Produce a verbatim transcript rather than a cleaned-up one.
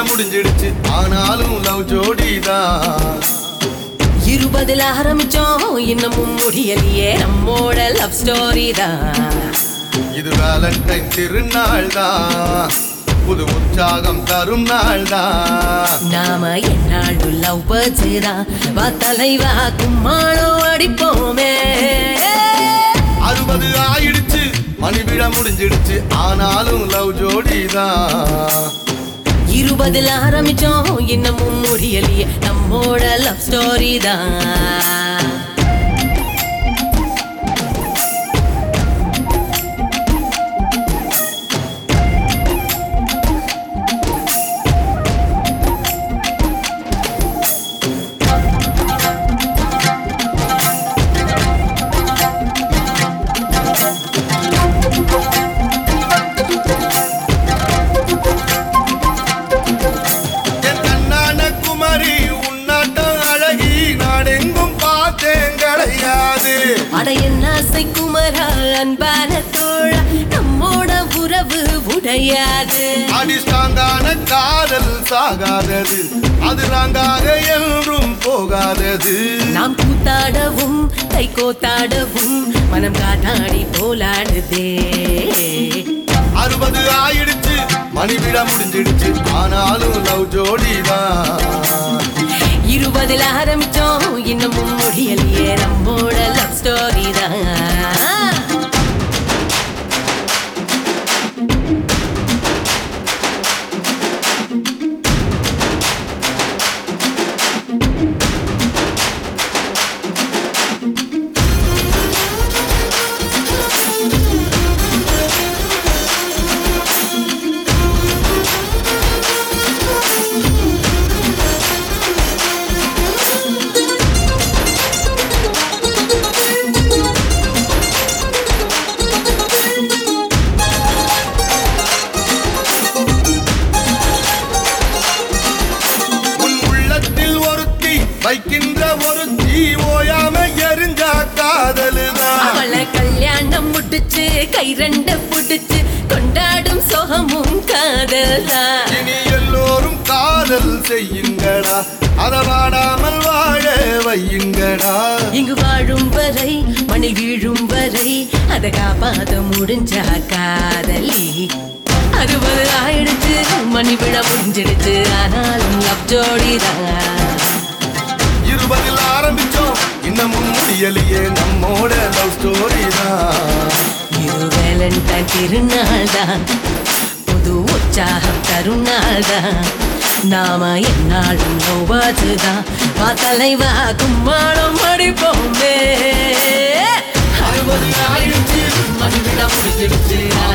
முடிஞ்சிடுச்சு ஆனாலும் லவ் ஜோடிதான் இருபதுல ஆரம்பிச்சோம் இன்னமும் முடியலையே நம்மோட லவ் ஸ்டோரி தான் இது வேலண்டைன் திருநாள் தான் புது உற்சாகம் தரும் நாள் தான் நாம என்னாலும் லவ் பேர்ட்ஸ் தான் வா தலைவா கும்மாளம் அடிப்போமே அறுபது ஆயிடுச்சு மணி விழ முடிஞ்சிடுச்சு ஆனாலும் லவ் ஜோடிதான் இருபதுல ஆரம்பிச்சோம் இன்னமும் முடியலையே நம்மோட லவ் ஸ்டோரி தான் அட என்ன குமரா அன்பான தோழா நம்மோட உறவு உடையாது அடிஸ்டாங்கான காதல் சாகாதது அது நாங்காக என்றும் போகாதது நாம் கூத்தாடவும் கை கோத்தாடவும் மனம் காட்டாடி போலாடுதே அறுபது ஆயிடுச்சு மணி விழ முடிஞ்சிடுச்சு ஆனாலும் லவ் ஜோடிதான் இருபதுல ஆரம்பிச்சோம் இன்னமும் முடியலையே நம்மோட லவ் ஸ்டோரி தான் வைக்கின்ற ஒரு தீ ஓயாம எரிஞ்ச காதலுதான் அவளை கல்யாணம் முடிச்சு கை ரெண்ட புடிச்சு கொண்டாடும் சோகமும் காதல்தான் இனி எல்லோரும் காதல் செய்யுங்கடா அத வாடாமல் வாழ வையுங்கடா இங்கு வாழும் வரை மணில் வீழும் வரை அதை காப்பாத முடிஞ்சா காதலி அறுபது ஆயிடுச்சு மணி விழ முடிஞ்சிடுச்சு ஆனாலும் லவ் ஜோடிதான் இருபதில் ஆரம்பிச்சோம் இன்னமும் முடியலையே நம்மோட லவ் ஸ்டோரி தான் இது வேலண்டைன் திருநாள் தான் புது உற்சாகம் தரும் நாள் தான் நாம என்னாலும் லவ் பேர்ட்ஸ் தான் வா தலைவா கும்மாளம் அடிப்போமே அறுபது ஆயிடுச்சு மணி விழ முடிஞ்சிடுச்சு